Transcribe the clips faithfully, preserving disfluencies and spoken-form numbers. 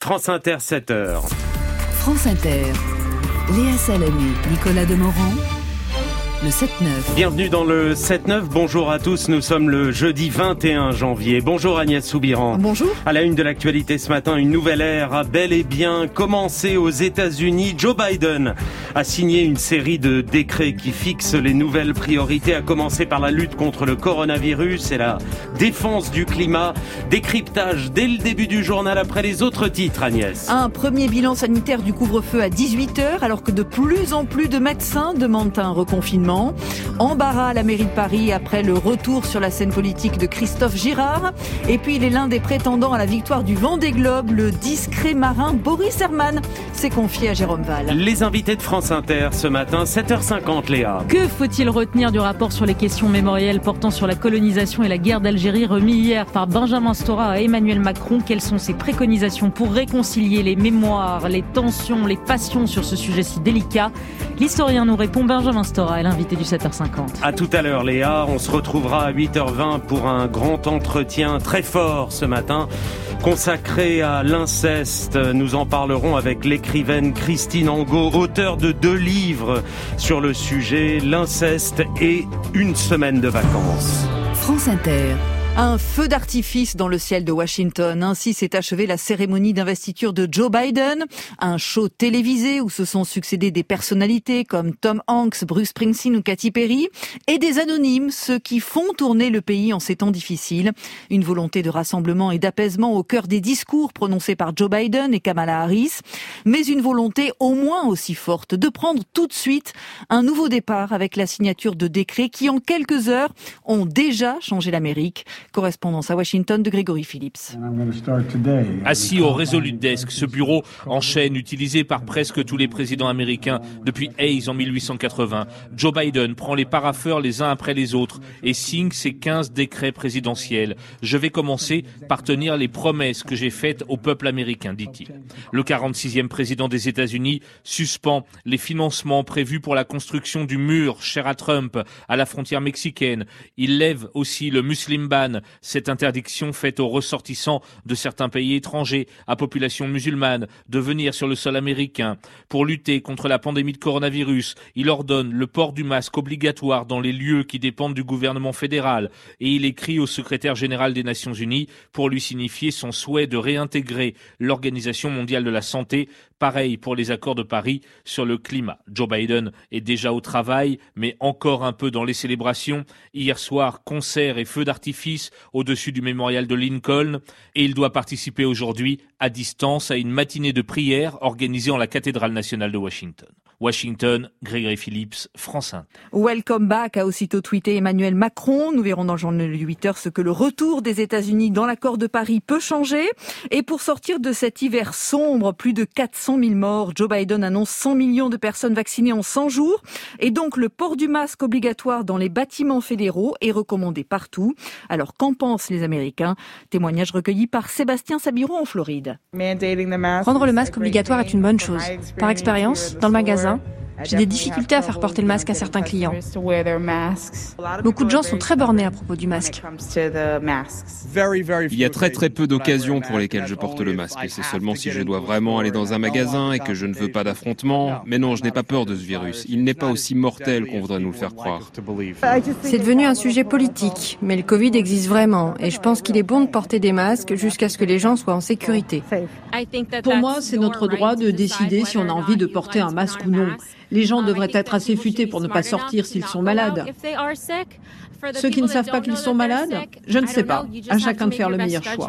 France Inter, sept heures. France Inter, Léa Salamé, Nicolas Demorand, le sept neuf. Bienvenue dans le sept neuf. Bonjour à tous. Nous sommes le jeudi vingt et un janvier. Bonjour Agnès Soubiran. Bonjour. À la une de l'actualité ce matin, une nouvelle ère a bel et bien commencé aux États-Unis. Joe Biden a signé une série de décrets qui fixent les nouvelles priorités, à commencer par la lutte contre le coronavirus et la défense du climat. Décryptage dès le début du journal après les autres titres, Agnès. Un premier bilan sanitaire du couvre-feu à dix-huit heures, alors que de plus en plus de médecins demandent un reconfinement. Embarras à la mairie de Paris après le retour sur la scène politique de Christophe Girard. Et puis il est l'un des prétendants à la victoire du Vendée Globe, le discret marin Boris Herman s'est confié à Jérôme Val. Les invités de France Inter ce matin, sept heures cinquante, Léa. Que faut-il retenir du rapport sur les questions mémorielles portant sur la colonisation et la guerre d'Algérie remis hier par Benjamin Stora à Emmanuel Macron? Quelles sont ses préconisations pour réconcilier les mémoires, les tensions, les passions sur ce sujet si délicat? L'historien nous répond. Benjamin Stora est l'invité du sept heures cinquante. À tout à l'heure, Léa. On se retrouvera à huit heures vingt pour un grand entretien très fort ce matin consacré à l'inceste. Nous en parlerons avec l'écrivaine Christine Angot, auteure de deux livres sur le sujet, l'inceste et une semaine de vacances. France Inter. Un feu d'artifice dans le ciel de Washington. Ainsi s'est achevée la cérémonie d'investiture de Joe Biden. Un show télévisé où se sont succédés des personnalités comme Tom Hanks, Bruce Springsteen ou Katy Perry. Et des anonymes, ceux qui font tourner le pays en ces temps difficiles. Une volonté de rassemblement et d'apaisement au cœur des discours prononcés par Joe Biden et Kamala Harris. Mais une volonté au moins aussi forte de prendre tout de suite un nouveau départ avec la signature de décrets qui en quelques heures ont déjà changé l'Amérique. Correspondance à Washington de Grégory Phillips. Assis au Resolute Desk, ce bureau en chaîne utilisé par presque tous les présidents américains depuis Hayes en mille huit cent quatre-vingts, Joe Biden prend les parapheurs les uns après les autres et signe ses quinze décrets présidentiels. Je vais commencer par tenir les promesses que j'ai faites au peuple américain, dit-il. Le quarante-sixième président des États-Unis suspend les financements prévus pour la construction du mur cher à Trump à la frontière mexicaine. Il lève aussi le Muslim ban, cette interdiction faite aux ressortissants de certains pays étrangers à population musulmane de venir sur le sol américain. Pour lutter contre la pandémie de coronavirus, il ordonne le port du masque obligatoire dans les lieux qui dépendent du gouvernement fédéral et il écrit au secrétaire général des Nations Unies pour lui signifier son souhait de réintégrer l'Organisation mondiale de la santé. Pareil pour les accords de Paris sur le climat. Joe Biden est déjà au travail, mais encore un peu dans les célébrations. Hier soir, concert et feux d'artifice au-dessus du mémorial de Lincoln. Et il doit participer aujourd'hui, à distance, à une matinée de prière organisée en la cathédrale nationale de Washington. Washington, Grégory Phillips, France Inter. Welcome back, a aussitôt tweeté Emmanuel Macron. Nous verrons dans le journal de huit heures ce que le retour des États-Unis dans l'accord de Paris peut changer. Et pour sortir de cet hiver sombre, plus de quatre cent mille morts, Joe Biden annonce cent millions de personnes vaccinées en cent jours. Et donc le port du masque obligatoire dans les bâtiments fédéraux est recommandé partout. Alors qu'en pensent les Américains? Témoignage recueilli par Sébastien Sabiron en Floride. Prendre le masque obligatoire est une bonne chose. Par expérience, dans le magasin, j'ai des difficultés à faire porter le masque à certains clients. Beaucoup de gens sont très bornés à propos du masque. Il y a très très peu d'occasions pour lesquelles je porte le masque. Et c'est seulement si je dois vraiment aller dans un magasin et que je ne veux pas d'affrontement. Mais non, je n'ai pas peur de ce virus. Il n'est pas aussi mortel qu'on voudrait nous le faire croire. C'est devenu un sujet politique, mais le Covid existe vraiment. Et je pense qu'il est bon de porter des masques jusqu'à ce que les gens soient en sécurité. Pour moi, c'est notre droit de décider si on a envie de porter un masque ou non. Les gens devraient être assez futés pour ne pas sortir s'ils sont malades. Ceux qui ne savent pas qu'ils sont malades, je ne sais pas. À chacun de faire le meilleur choix.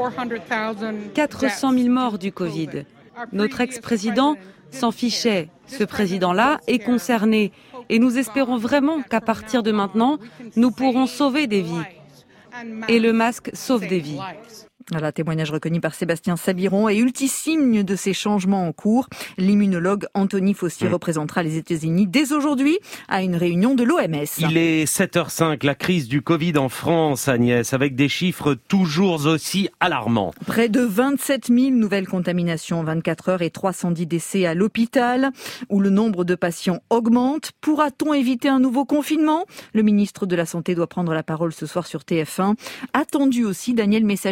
quatre cent mille morts du Covid. Notre ex-président s'en fichait. Ce président-là est concerné. Et nous espérons vraiment qu'à partir de maintenant, nous pourrons sauver des vies. Et le masque sauve des vies. Voilà, témoignage reconnu par Sébastien Sabiron et ultime de ces changements en cours. L'immunologue Anthony Faucier mmh. représentera les États-Unis dès aujourd'hui à une réunion de l'O M S. Il est sept heures cinq, la crise du Covid en France, Agnès, avec des chiffres toujours aussi alarmants. Près de vingt-sept mille nouvelles contaminations en vingt-quatre heures et trois cent dix décès à l'hôpital, où le nombre de patients augmente. Pourra-t-on éviter un nouveau confinement ? Le ministre de la Santé doit prendre la parole ce soir sur T F un. Attendu aussi, Daniel Messager, le bilan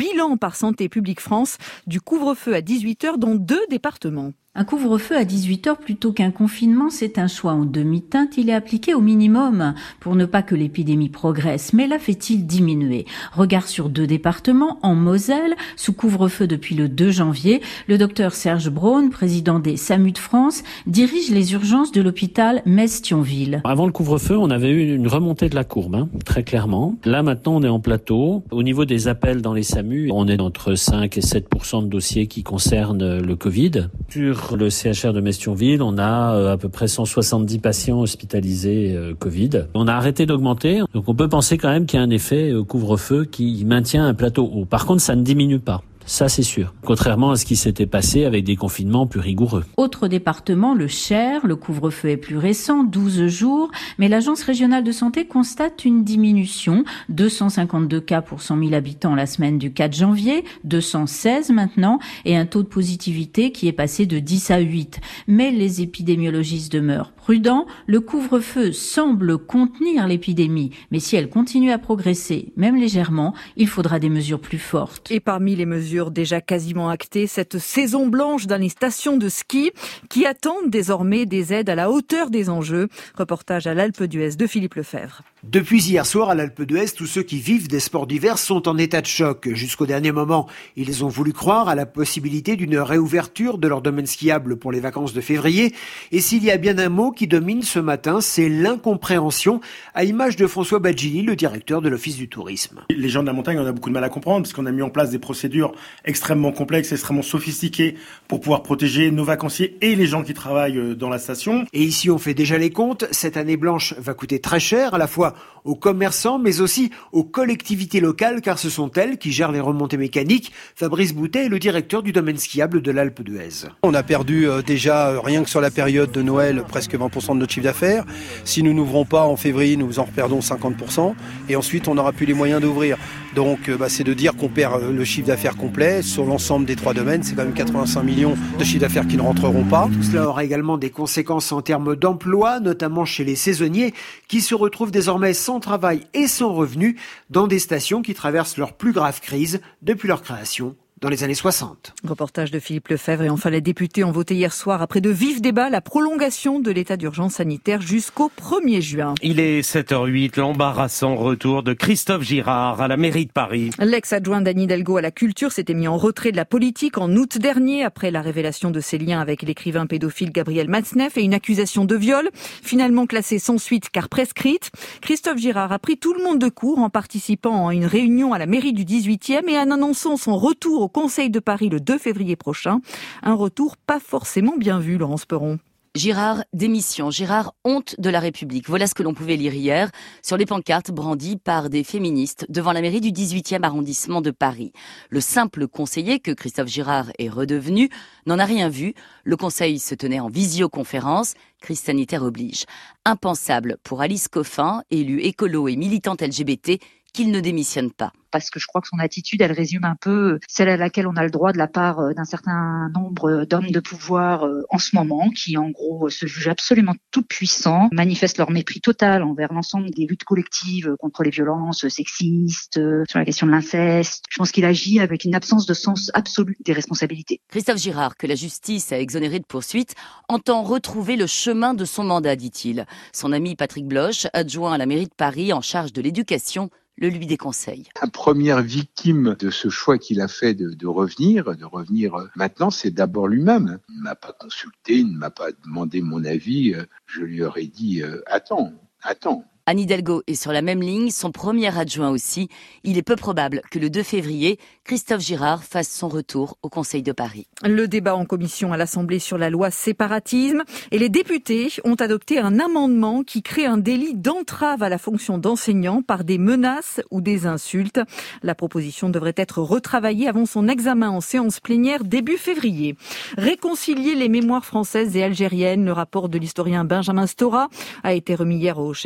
bilan par Santé publique France du couvre-feu à dix-huit heures dans deux départements. Un couvre-feu à dix-huit heures plutôt qu'un confinement, c'est un choix en demi-teinte. Il est appliqué au minimum pour ne pas que l'épidémie progresse. Mais là, fait-il diminuer? Regard sur deux départements. En Moselle, sous couvre-feu depuis le deux janvier, le docteur Serge Braun, président des SAMU de France, dirige les urgences de l'hôpital Metz-Thionville. Avant le couvre-feu, on avait eu une remontée de la courbe, hein, très clairement. Là, maintenant, on est en plateau. Au niveau des appels dans les SAMU, on est entre cinq et sept pour cent de dossiers qui concernent le Covid. Sur le C H R de Metz-Thionville, on a à peu près cent soixante-dix patients hospitalisés euh, Covid. On a arrêté d'augmenter, donc on peut penser quand même qu'il y a un effet euh, couvre-feu qui maintient un plateau haut. Par contre, ça ne diminue pas. Ça, c'est sûr. Contrairement à ce qui s'était passé avec des confinements plus rigoureux. Autre département, le Cher. Le couvre-feu est plus récent, douze jours. Mais l'Agence régionale de santé constate une diminution. deux cent cinquante-deux cas pour cent mille habitants la semaine du quatre janvier, deux cent seize maintenant, et un taux de positivité qui est passé de dix à huit. Mais les épidémiologistes demeurent prudents. Le couvre-feu semble contenir l'épidémie. Mais si elle continue à progresser, même légèrement, il faudra des mesures plus fortes. Et parmi les mesures déjà quasiment actées, cette saison blanche dans les stations de ski qui attendent désormais des aides à la hauteur des enjeux. Reportage à l'Alpe d'Huez de Philippe Lefebvre. Depuis hier soir à l'Alpe d'Huez, tous ceux qui vivent des sports d'hiver sont en état de choc. Jusqu'au dernier moment, ils ont voulu croire à la possibilité d'une réouverture de leur domaine skiable pour les vacances de février. Et s'il y a bien un mot qui domine ce matin, c'est l'incompréhension, à l'image de François Badgini, le directeur de l'Office du tourisme. Les gens de la montagne, on a beaucoup de mal à comprendre parce qu'on a mis en place des procédures extrêmement complexes, extrêmement sophistiquées pour pouvoir protéger nos vacanciers et les gens qui travaillent dans la station. Et ici, on fait déjà les comptes. Cette année blanche va coûter très cher, à la fois aux commerçants, mais aussi aux collectivités locales, car ce sont elles qui gèrent les remontées mécaniques. Fabrice Boutet est le directeur du domaine skiable de l'Alpe d'Huez. On a perdu euh, déjà, euh, rien que sur la période de Noël, presque vingt pour cent de notre chiffre d'affaires. Si nous n'ouvrons pas en février, nous en reperdons cinquante pour cent. Et ensuite, on n'aura plus les moyens d'ouvrir. Donc, euh, bah, c'est de dire qu'on perd euh, le chiffre d'affaires complet. Sur l'ensemble des trois domaines, c'est quand même quatre-vingt-cinq millions de chiffre d'affaires qui ne rentreront pas. Tout cela aura également des conséquences en termes d'emploi, notamment chez les saisonniers, qui se retrouvent désormais sans travail et sans revenus dans des stations qui traversent leur plus grave crise depuis leur création dans les années soixante. Reportage de Philippe Lefebvre. Et enfin, les députés ont voté hier soir, après de vifs débats, la prolongation de l'état d'urgence sanitaire jusqu'au premier juin. Il est sept heures huit, l'embarrassant retour de Christophe Girard à la mairie de Paris. L'ex-adjoint d'Anne Hidalgo à la culture s'était mis en retrait de la politique en août dernier, après la révélation de ses liens avec l'écrivain pédophile Gabriel Matzneff et une accusation de viol, finalement classée sans suite car prescrite. Christophe Girard a pris tout le monde de court en participant à une réunion à la mairie du dix-huitième et en annonçant son retour au Conseil de Paris le deux février prochain. Un retour pas forcément bien vu, Laurence Perron. Girard, démission. Girard, honte de la République. Voilà ce que l'on pouvait lire hier sur les pancartes brandies par des féministes devant la mairie du dix-huitième arrondissement de Paris. Le simple conseiller que Christophe Girard est redevenu n'en a rien vu. Le conseil se tenait en visioconférence. Crise sanitaire oblige. Impensable pour Alice Coffin, élue écolo et militante L G B T, qu'il ne démissionne pas. Parce que je crois que son attitude, elle résume un peu celle à laquelle on a le droit de la part d'un certain nombre d'hommes de pouvoir en ce moment, qui en gros se jugent absolument tout puissants, manifestent leur mépris total envers l'ensemble des luttes collectives contre les violences sexistes, sur la question de l'inceste. Je pense qu'il agit avec une absence de sens absolu des responsabilités. Christophe Girard, que la justice a exonéré de poursuites, entend retrouver le chemin de son mandat, dit-il. Son ami Patrick Bloch, adjoint à la mairie de Paris en charge de l'éducation, le lui déconseille. La première victime de ce choix qu'il a fait de, de revenir, de revenir maintenant, c'est d'abord lui-même. Il ne m'a pas consulté, il ne m'a pas demandé mon avis. Je lui aurais dit euh, « attends, attends ». Anne Hidalgo est sur la même ligne, son premier adjoint aussi. Il est peu probable que le deux février, Christophe Girard fasse son retour au Conseil de Paris. Le débat en commission à l'Assemblée sur la loi séparatisme et les députés ont adopté un amendement qui crée un délit d'entrave à la fonction d'enseignant par des menaces ou des insultes. La proposition devrait être retravaillée avant son examen en séance plénière début février. Réconcilier les mémoires françaises et algériennes, le rapport de l'historien Benjamin Stora a été remis hier au chef de l'État.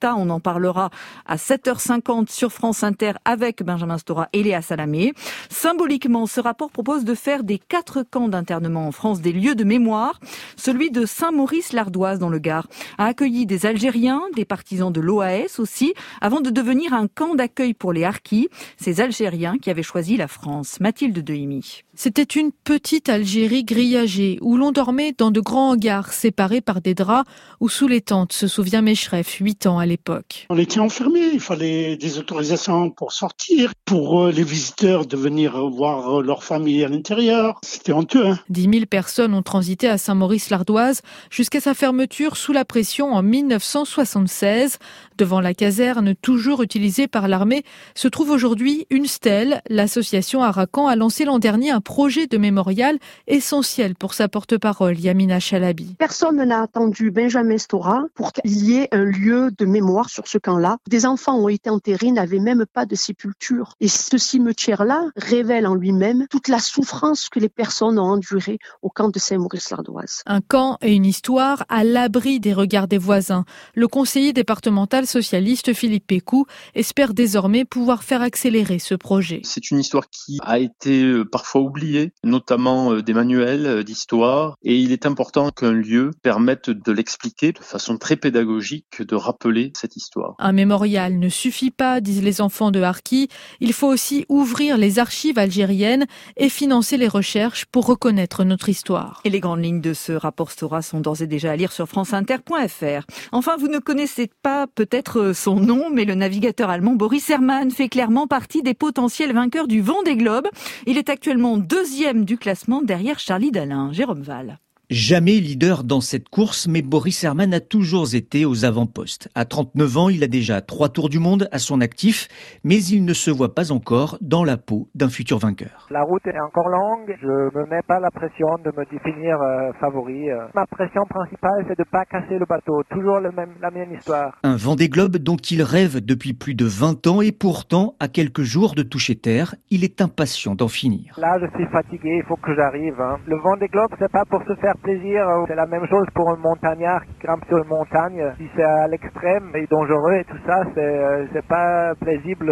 ça, on en parlera à sept heures cinquante sur France Inter avec Benjamin Stora et Léa Salamé. Symboliquement, ce rapport propose de faire des quatre camps d'internement en France des lieux de mémoire. Celui de Saint-Maurice-l'Ardoise dans le Gard a accueilli des Algériens, des partisans de l'O A S aussi, avant de devenir un camp d'accueil pour les harkis, ces Algériens qui avaient choisi la France. Mathilde Dehimi. C'était une petite Algérie grillagée où l'on dormait dans de grands hangars séparés par des draps ou sous les tentes, se souvient Meshref, huit ans à l'époque. On était enfermés, il fallait des autorisations pour sortir, pour les visiteurs de venir voir leur famille à l'intérieur. C'était honteux. Hein. dix mille personnes ont transité à Saint-Maurice-l'Ardoise jusqu'à sa fermeture sous la pression en mille neuf cent soixante-seize. Devant la caserne, toujours utilisée par l'armée, se trouve aujourd'hui une stèle. L'association Arakan a lancé l'an dernier un projet de mémorial essentiel pour sa porte-parole, Yamina Chalabi. Personne n'a attendu Benjamin Stora pour qu'il y ait un lieu de mémoire sur ce camp-là. Des enfants ont été enterrés, n'avaient même pas de sépulture. Et ce cimetière-là révèle en lui-même toute la souffrance que les personnes ont endurée au camp de Saint-Maurice-l'Ardoise. Un camp et une histoire à l'abri des regards des voisins. Le conseiller départemental socialiste Philippe Pécou espère désormais pouvoir faire accélérer ce projet. C'est une histoire qui a été parfois oubliée, notamment des manuels d'histoire, et il est important qu'un lieu permette de l'expliquer de façon très pédagogique, de rappeler cette histoire. Un mémorial ne suffit pas, disent les enfants de Harki. Il faut aussi ouvrir les archives algériennes et financer les recherches pour reconnaître notre histoire. Et les grandes lignes de ce rapport Stora sont d'ores et déjà à lire sur franceinter point f r. Enfin, vous ne connaissez pas peut-être son nom, mais le navigateur allemand Boris Herrmann fait clairement partie des potentiels vainqueurs du Vendée Globe. Il est actuellement deuxième du classement derrière Charlie Dalin. Jérôme Val. Jamais leader dans cette course, mais Boris Herrmann a toujours été aux avant-postes. À trente-neuf ans, il a déjà trois tours du monde à son actif, mais il ne se voit pas encore dans la peau d'un futur vainqueur. La route est encore longue, je me mets pas la pression de me définir euh, favori. Ma pression principale, c'est de pas casser le bateau, toujours le même, la même histoire. Un Vendée Globe dont il rêve depuis plus de vingt ans et pourtant, à quelques jours de toucher terre, il est impatient d'en finir. Là, je suis fatigué, il faut que j'arrive. Hein. Le Vendée Globe, c'est pas pour se faire plaisir, c'est la même chose pour un montagnard qui grimpe sur une montagne. Si c'est à l'extrême et dangereux et tout ça, c'est, c'est pas plaisible.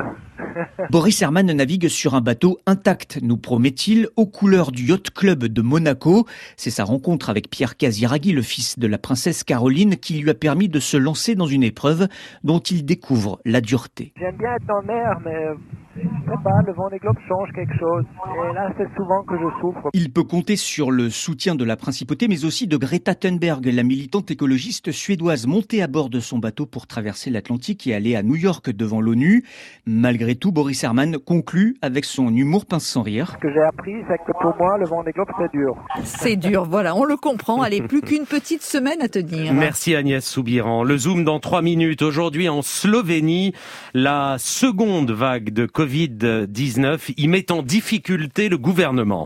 Boris Herrmann navigue sur un bateau intact, nous promet-il, aux couleurs du Yacht Club de Monaco. C'est sa rencontre avec Pierre Casiraghi, le fils de la princesse Caroline, qui lui a permis de se lancer dans une épreuve dont il découvre la dureté. J'aime bien être en mer, mais je sais pas, le Vendée Globe change quelque chose. Et là, c'est souvent que je souffre. Il peut compter sur le soutien de la principauté, mais aussi de Greta Thunberg, la militante écologiste suédoise montée à bord de son bateau pour traverser l'Atlantique et aller à New York devant l'ONU. Malgré tout, Boris Herrmann conclut avec son humour pince sans rire. Ce que j'ai appris, c'est que pour moi, le Vendée Globe, c'est dur. C'est dur, voilà, on le comprend. Allez, plus qu'une petite semaine à tenir. Merci Agnès Soubiran. Le Zoom dans trois minutes. Aujourd'hui en Slovénie, la seconde vague de covid dix-neuf y met en difficulté le gouvernement.